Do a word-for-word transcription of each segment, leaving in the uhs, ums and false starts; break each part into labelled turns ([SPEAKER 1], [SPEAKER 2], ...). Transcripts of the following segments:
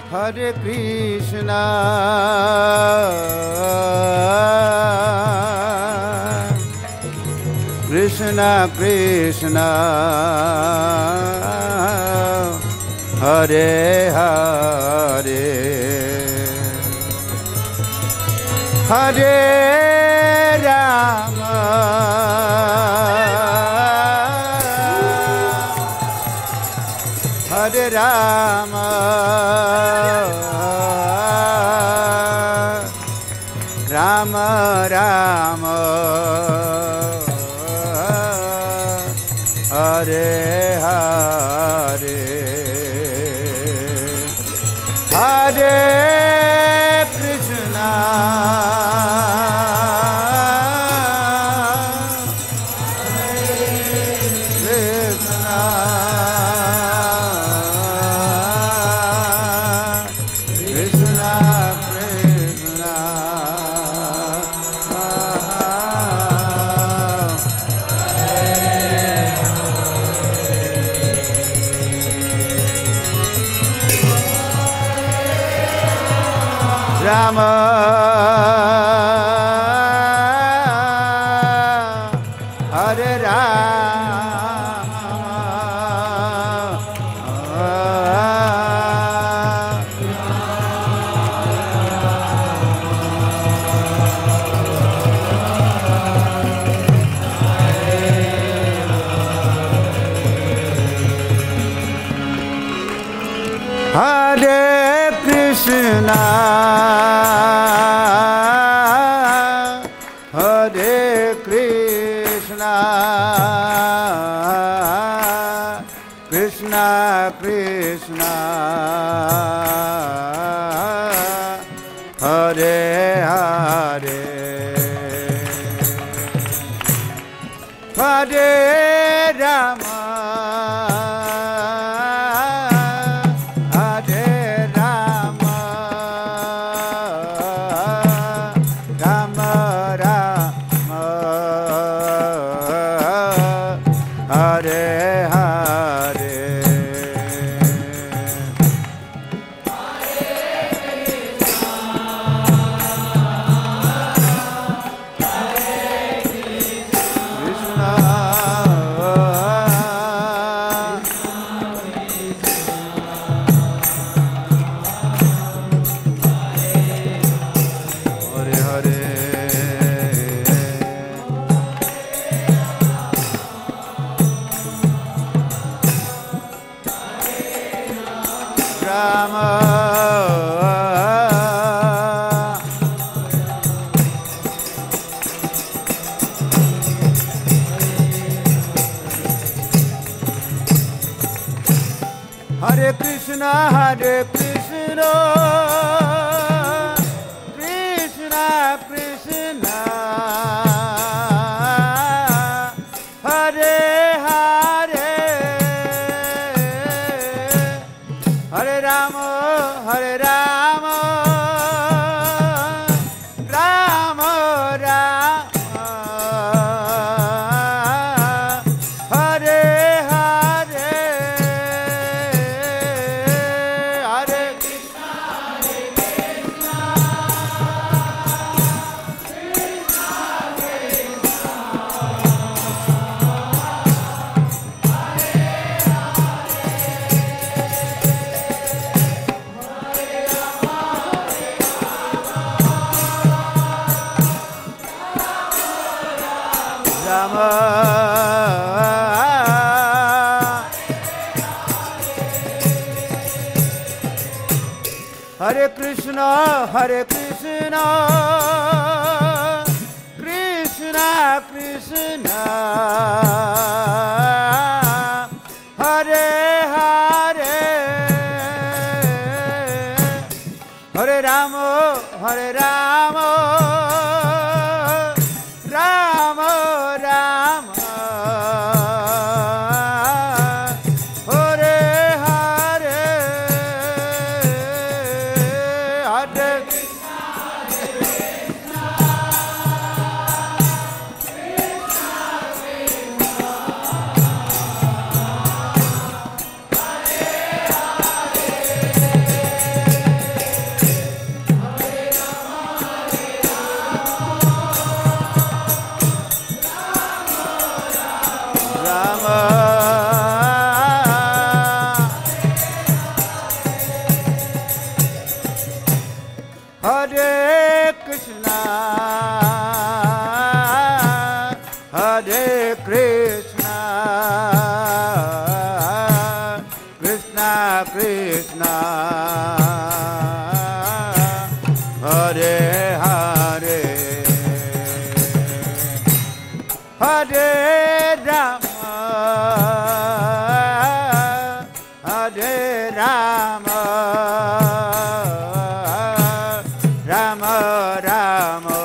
[SPEAKER 1] Hare Krishna, Krishna Krishna, Hare Hare, Hare Rama, Hare Rama, Rama Rama, Hare Hare, Hare Krishna, Rama, Hare Rama, Hare Krishna, Hare Krishna, Krishna Krishna, Hare Hare, Hare Rama, Hare Krishna, Hare Krishna, Krishna Krishna, Hare Hare, Hare Rama, Hare Rama, Rama Rama, Hare Hare, Hare Krishna, Hare Krishna, Rama, Hare Krishna, Hare Krishna, Krishna Krishna, Hare Hare, Hare Rama, Hare Rama, Rama Rama, Hare Hare, Hare Krishna, Hare Krishna, Krishna Krishna, Krishna Hare Hare Hare Rama Hare Rama Rama Rama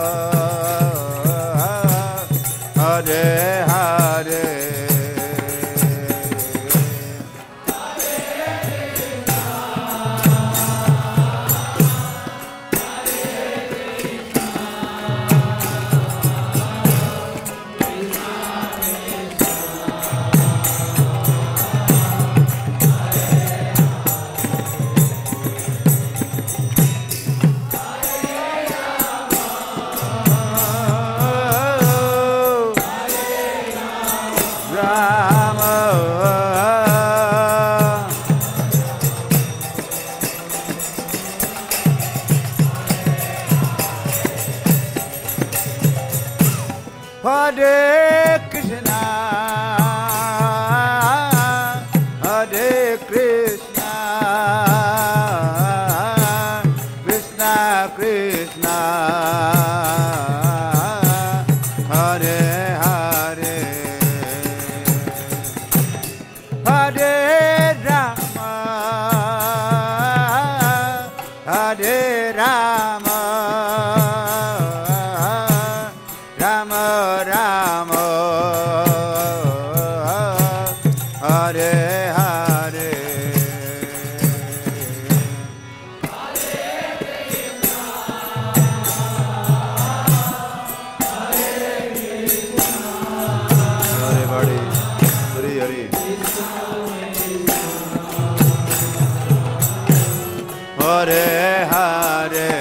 [SPEAKER 1] Hare Hare Hare Krishna, Hare Krishna, Krishna Krishna, Hare Hare, Hare Rama, Hare Rama. Rama Rama Hare Hare Hare Badi Hare Hare Hare Hare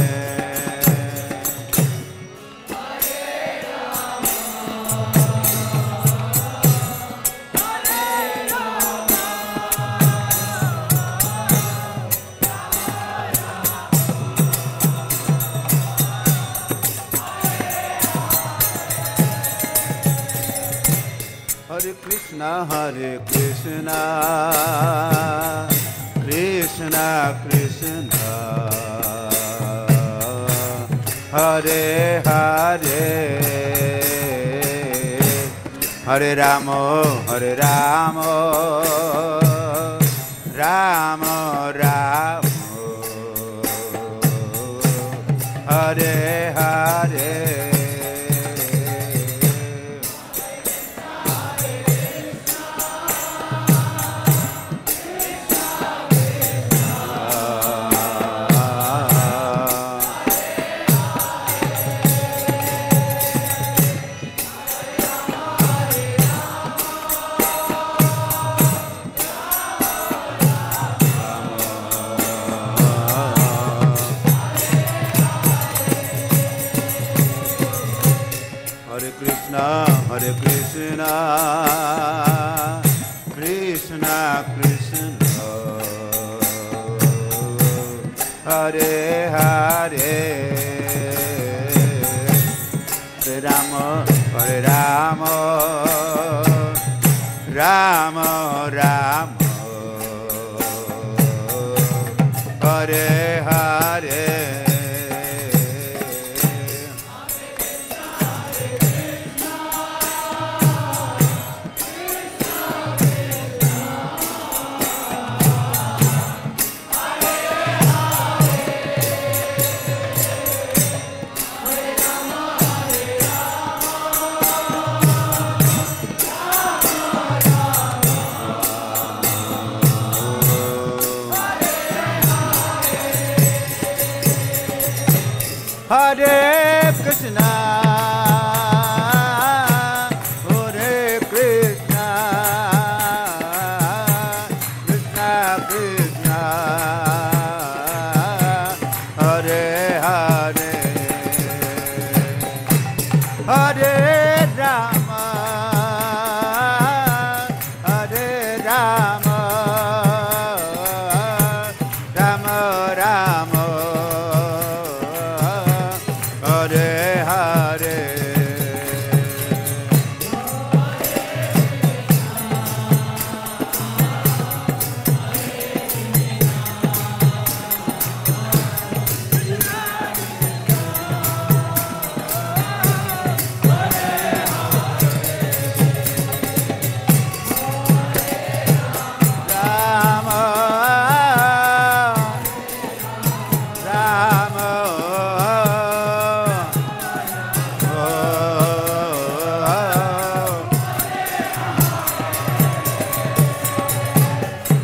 [SPEAKER 1] Hare Krishna, Hare Krishna, Krishna Krishna, Hare Hare, Hare Rama, Hare Rama, Rama Rama, Hare Hare. Hare Krishna, Hare Krishna, Krishna Krishna, Hare Hare, Hare Rama, Hare Rama, Rama Rama, Hare Hare. Hare Krishna, Hare Krishna, Krishna Krishna, Hare Hare, Hare Rama, Hare Rama, Rama Rama.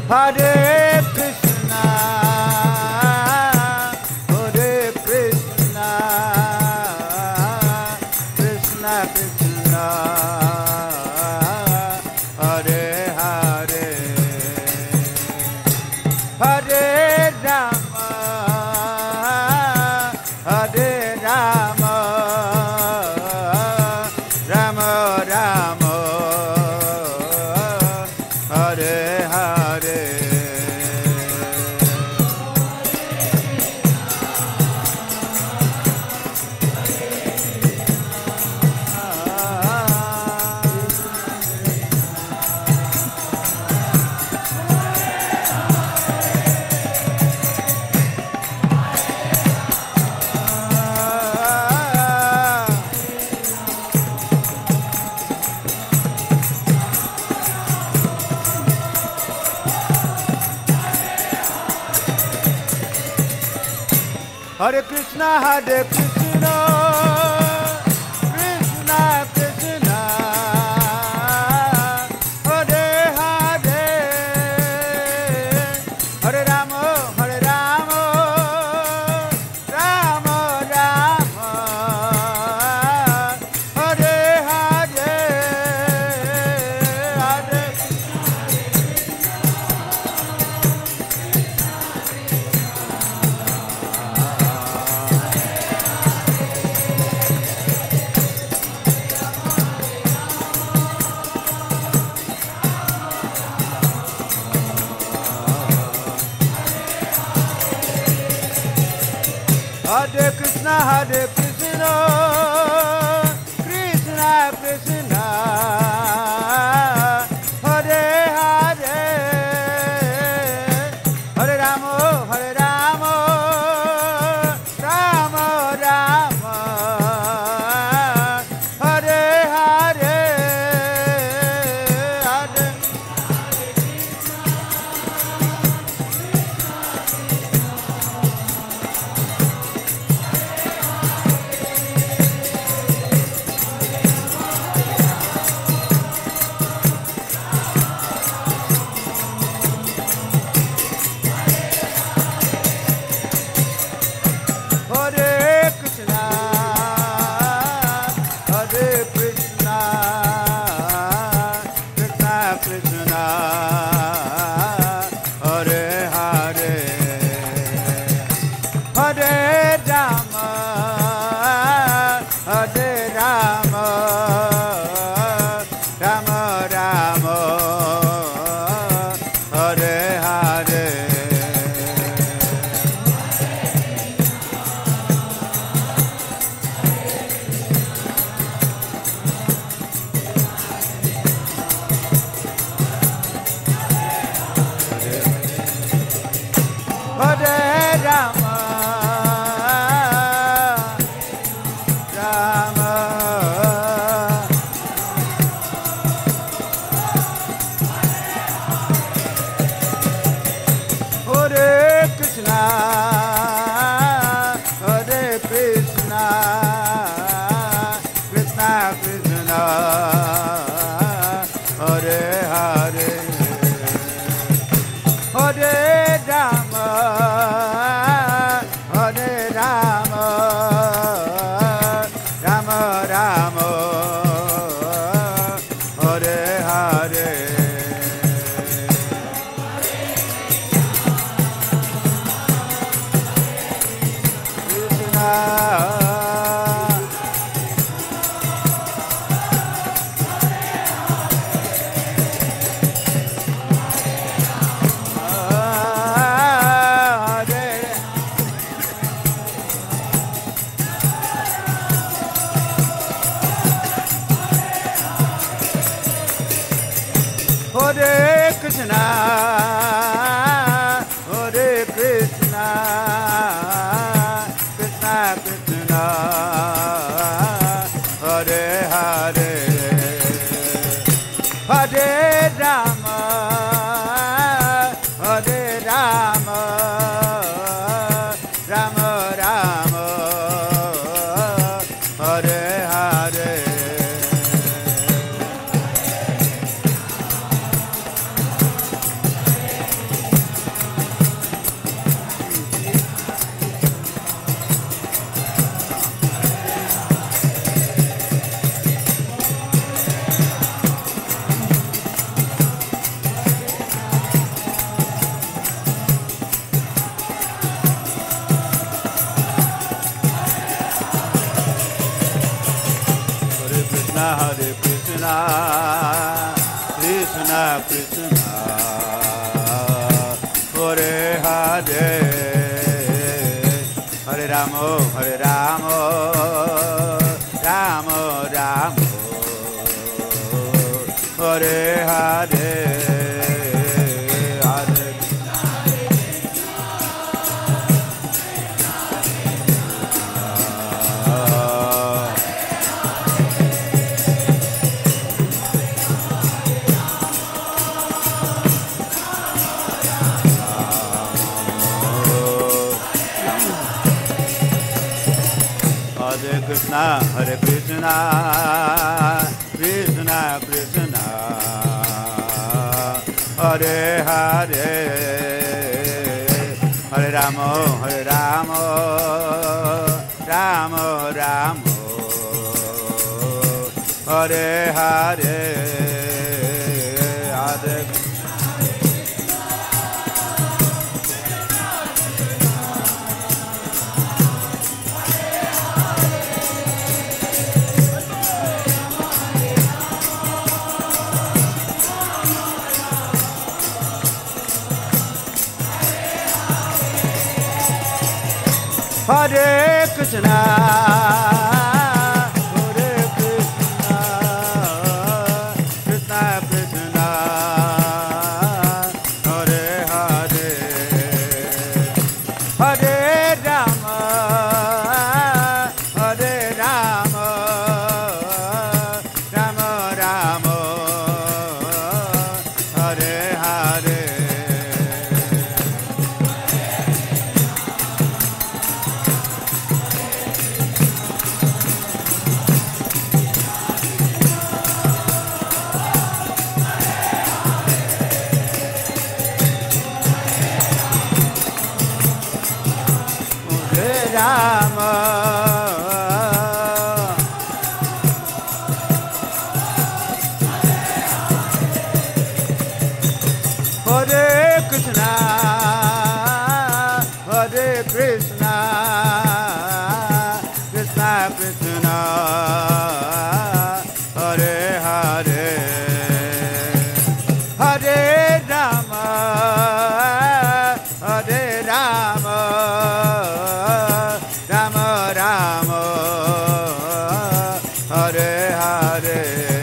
[SPEAKER 1] Hare Krishna, Hare Krishna, Krishna Krishna, Hare Hare, Hare Rama, Hare Rama, Rama Rama, Hare Hare. Hare Krishna, Hare Krishna, Krishna Krishna, Hare Hare, Hare Rama, Hare Rama, Rama Rama, Hare Hare, Hare Hare Krishna, Hare Krishna, Krishna Krishna, Hare Hare, Hare Rama, Hare Rama, Rama Rama, Hare Hare, Hare Hare Krishna, Hare Krishna, Krishna Krishna, Hare Hare, Hare Rama, Hare Rama, Rama Rama, Hare Hare. Hare Rama, Rama, Hare Krishna, Hare Krishna, Krishna Krishna, Hare Hare, Hare Rama, Hare Rama, Rama Rama, Hare Hare. Krishna, Hare Krishna, Hare Krishna, Krishna Krishna, Hare Hare, Hare Rama, Hare Rama, Rama Rama, Hare Hare. Krishna Krishna Hare Hare Hare Ramo Hare Ramo Ramo Ramo Hare Hare Krishna Hare Krishna Krishna Krishna Hare Hare Hare Ramo Hare Ramo Ramo Ramo Hare Hare Hare Hare Krishna, Hare Krishna, Krishna Krishna, Hare Hare, Hare Rama, Hare Rama, Rama Rama, Hare Hare. Rama Hare Krishna Hare Krishna Krishna Krishna Hare Hare Hare Rama Hare Rama Rama Rama Hare Hare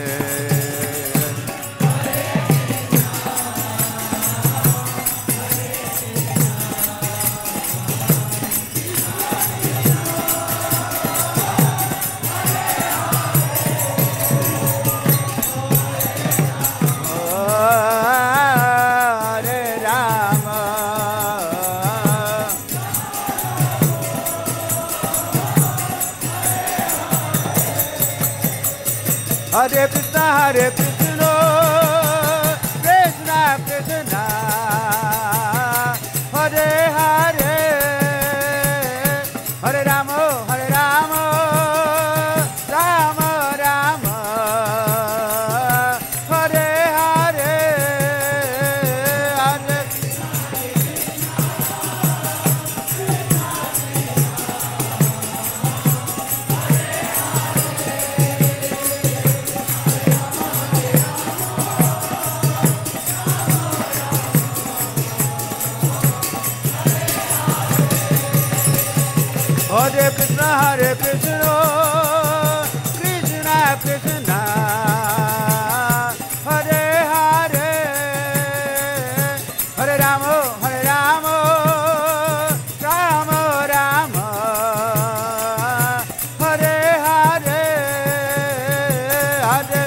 [SPEAKER 1] Hare Krishna, Hare Krishna, Krishna Krishna, Hare Hare, Hare Rama, Hare Rama, Rama Rama, Hare Hare, Hare Hare Krishna, Hare Krishna, Krishna Krishna, Hare Hare, Hare Rama, Hare Rama, Rama Rama, Hare Hare, Hare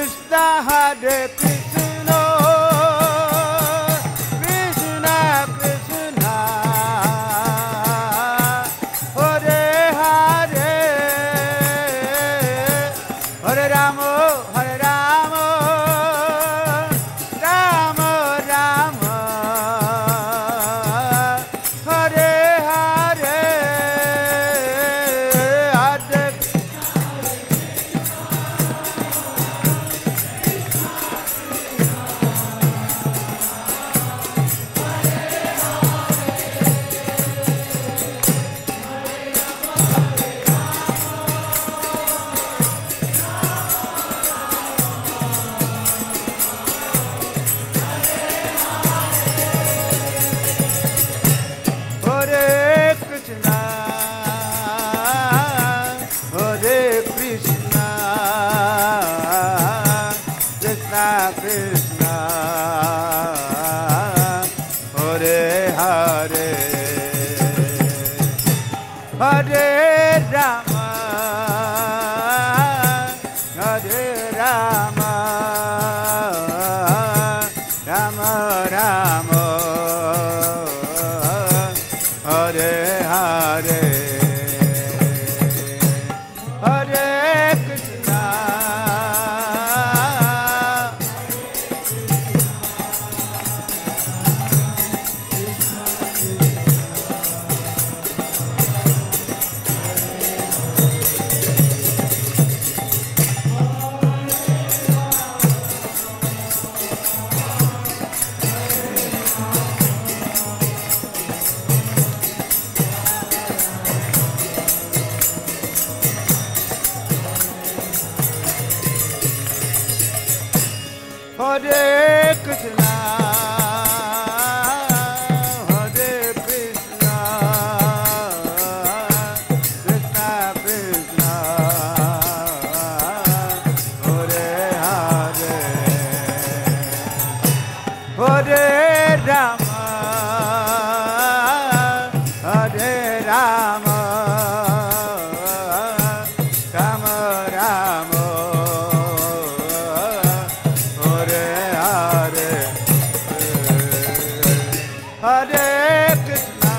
[SPEAKER 1] Krishna, Hare Krishna, Krishna Krishna, Hare Hare, Hare Rama, Hare Rama, Rama Rama, Hare Hare, Hare Hare Krishna, Hare Krishna, Krishna Krishna, Hare Hare, Hare Rama, Hare Rama, Rama Rama, Hare Hare, Hare Krishna, Hare Krishna, Hare Krishna, Krishna Krishna, Hare Hare, Hare Rama, Hare Rama, Rama Rama, Hare Hare, Hare Krishna,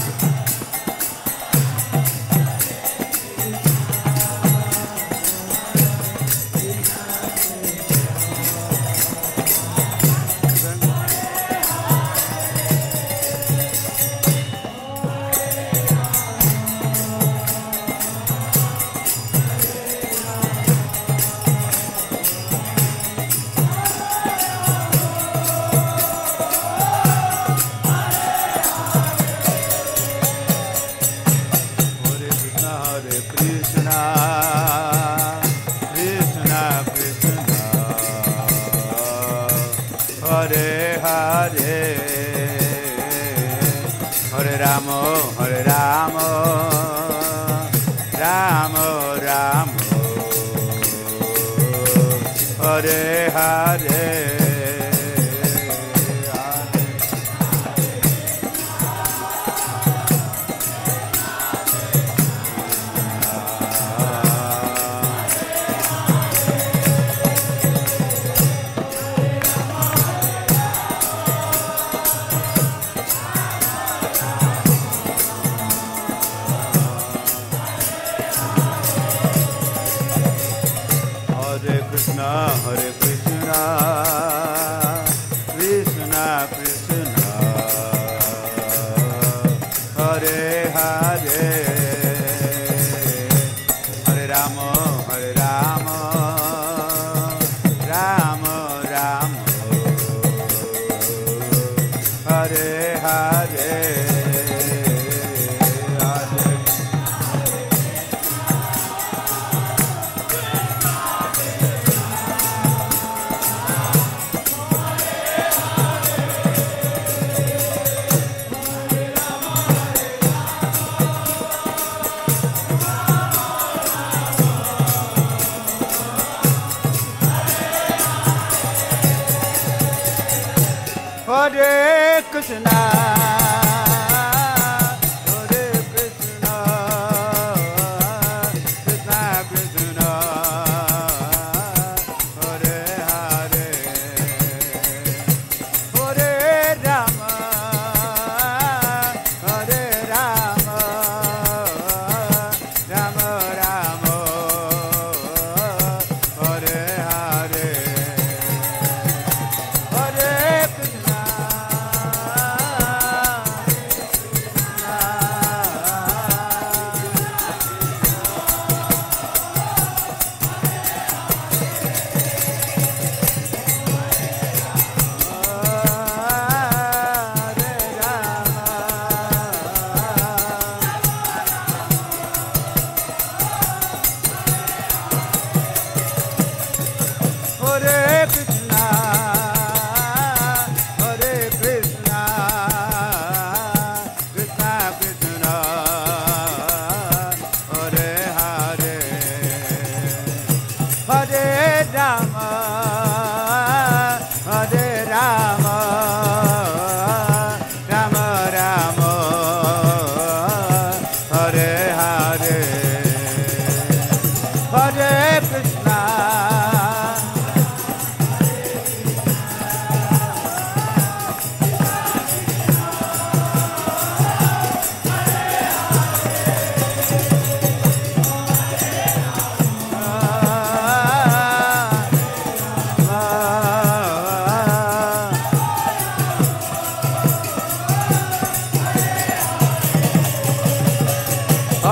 [SPEAKER 1] Hare Krishna, Krishna Krishna, Hare Hare, Hare Rama, Hare Rama, Rama Rama, Hare Hare, Hare Krishna, Hare Krishna, Krishna Krishna, Hare Hare, Hare Rama, Hare Rama, Rama Rama, Hare Hare, Hare Hare Krishna, Hare Krishna, Krishna Krishna, Hare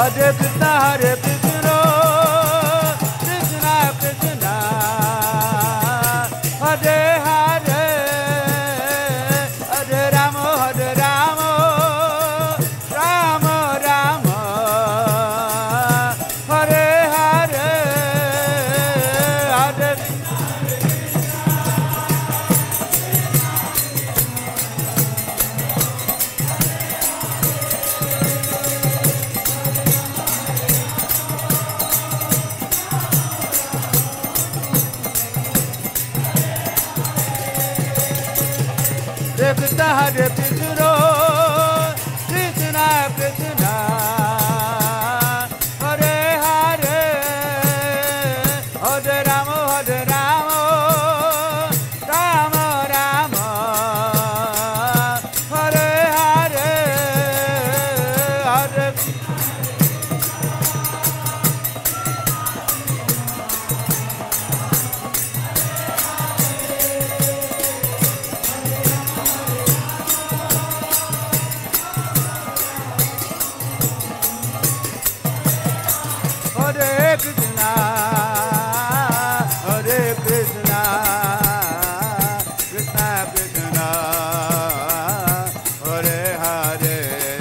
[SPEAKER 1] Hare Krishna, Hare Krishna, Krishna Krishna, Hare Hare, Hare Rama, Hare Rama, Rama Rama, Hare Hare, Hare Krishna, Hare Krishna, Krishna Krishna, Hare Hare, Hare Rama, Hare Rama, Rama Rama, Hare Hare, Hare Hare Krishna, Hare Krishna, Krishna Krishna, Hare Hare,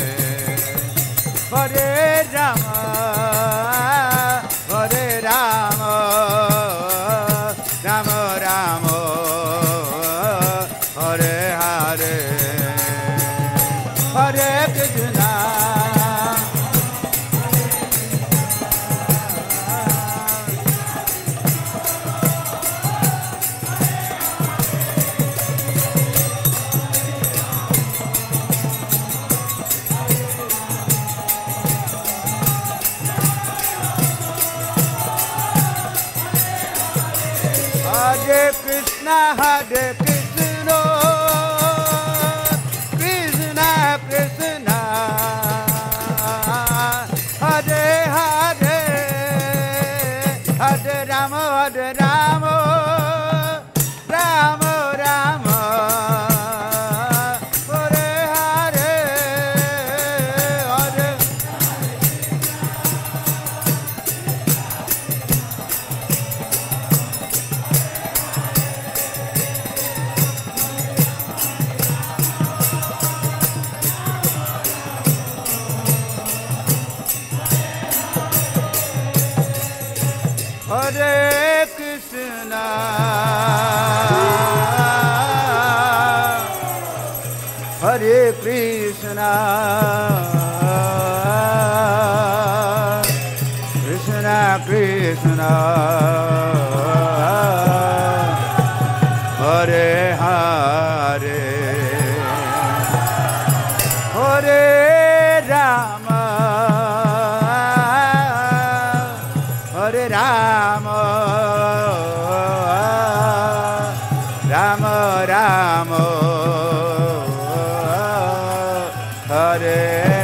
[SPEAKER 1] Hare Rama, Hare Rama, Rama Rama, Hare Hare, Hare Krishna. Hare Krishna, Hare Krishna, Krishna Krishna, Hare Hare, Hare Rama, Hare Rama, Rama Rama, Hare Hare, Hare Hare Krishna, Hare Krishna, Krishna Krishna, Hare Hare, Hare Rama, Hare Rama, Rama Rama, Hare